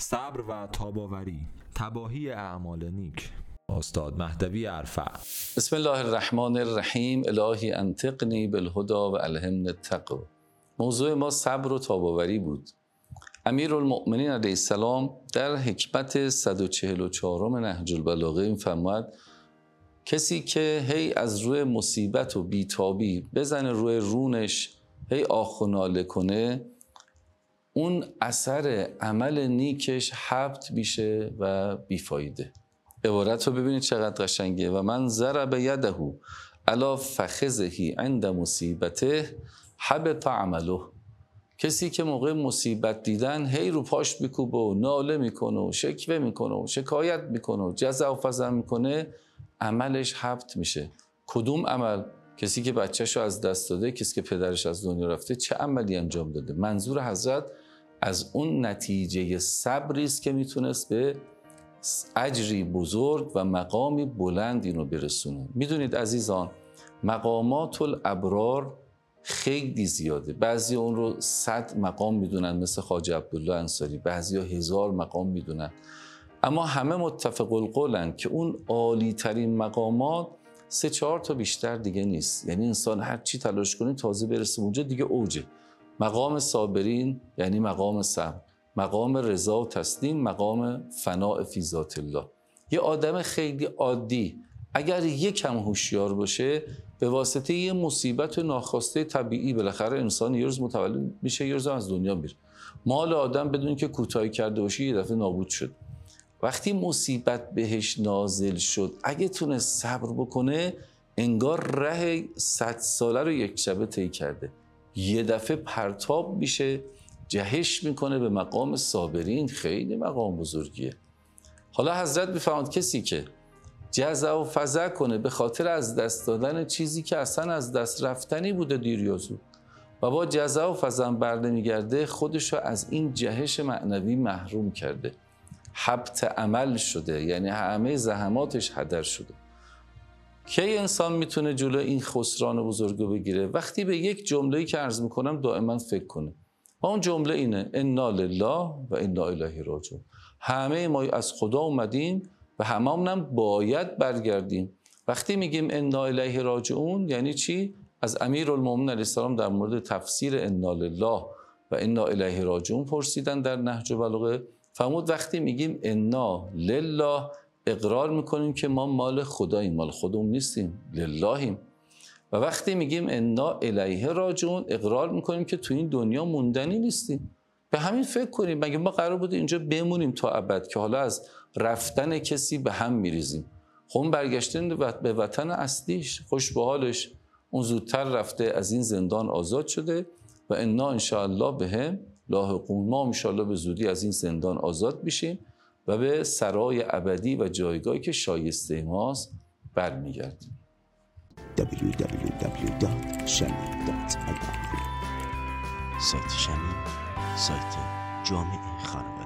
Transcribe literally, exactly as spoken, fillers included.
صبر و تاباوری، تباهی اعمال نیک. استاد مهدوی ارفع. بسم الله الرحمن الرحیم. الهی انطقنی بالهدی و الهمنی التقوی. موضوع ما صبر و تاباوری بود. امیرالمؤمنین علیه السلام در حکمت صد و چهل و چهارم نهج البلاغه می‌فرماید کسی که هی از روی مصیبت و بیتابی بزنه روی رونش، هی آخ و ناله کنه، اون اثر عمل نیکش حبط میشه و بیفایده. عبارت رو ببینید چقدر قشنگه. و من ضرب یده علی فخذه عند مصیبته حبط عمله. کسی که موقع مصیبت دیدن هی رو پاش میکوبه و ناله میکنه و شکوه میکنه و شکایت میکنه و جزع و فزع میکنه، عملش حبط میشه. کدوم عمل؟ کسی که بچه‌شو از دست داده، کسی که پدرش از دنیا رفته، چه عملی انجام داده؟ منظور حضرت از اون نتیجه صبری است که میتونست به اجری بزرگ و مقامی بلند اینو برسونه. میدونید عزیزان، مقامات الابرار خیلی زیاده. بعضی اون رو صد مقام میدونن مثل خواجه عبدالله انصاری، بعضی ها هزار مقام میدونن، اما همه متفق القولن که اون عالی ترین مقامات سه چهار تا بیشتر دیگه نیست. یعنی انسان هر چی تلاش کنه تازه برسه اونجا دیگه اوجه. مقام صابرین یعنی مقام صبر، مقام رضا و تسلیم، مقام فناء فی ذات الله. یه آدم خیلی عادی اگر یکم هوشیار باشه، به واسطه یه مصیبت ناخواسته طبیعی بالاخره انسان یه روز متولد میشه، یه روز از دنیا میره. مال آدم بدون که کوتاهی کرده باشه یه دفعه نابود شد. وقتی مصیبت بهش نازل شد، اگه تونست صبر بکنه، انگار ره صد ساله رو یک شبه طی کرده. یه دفعه پرتاب میشه، جهش میکنه به مقام صابرین. خیلی مقام بزرگیه. حالا حضرت میفرماید کسی که جزع و فزع کنه به خاطر از دست دادن چیزی که اصلا از دست رفتنی بوده دیر یا زود، و با جزع و فزع بر نمیگرده، خودشو از این جهش معنوی محروم کرده، حبط عمل شده، یعنی همه زحماتش هدر شده. کی انسان میتونه جلو این خسران بزرگو بگیره؟ وقتی به یک جمله‌ای که عرض میکنم دائما فکر کنه. و اون جمله اینه: انا لله و انا الیه راجعون. همه ما از خدا اومدیم و هممونم باید برگردیم. وقتی میگیم انا الیه راجعون یعنی چی؟ از امیرالمؤمنین علیه السلام در مورد تفسیر انا لله و انا الیه راجعون پرسیدن در نهج البلاغه. فرمود وقتی میگیم انا لله، اقرار میکنیم که ما مال خداییم، مال خودمون نیستیم، للهیم. و وقتی میگیم انا الیه راجعون، اقرار میکنیم که تو این دنیا موندنی نیستیم. به همین فکر کنیم، مگه ما قرار بوده اینجا بمونیم تا ابد که حالا از رفتن کسی به هم میریزیم؟ خب برگشتن به وطن اصلیش، خوش به حالش، اون زودتر رفته، از این زندان آزاد شده و انا انشاءالله بهم لاحقون. ما انشاءالله به زودی از این زندان آزاد میشیم و به سرای ابدی و جایگاهی که شایسته ماست برمیگردیم. دبلیو دبلیو دبلیو دات شمیم دات آی آر. سایت شمیم، سایت جامع خانواده.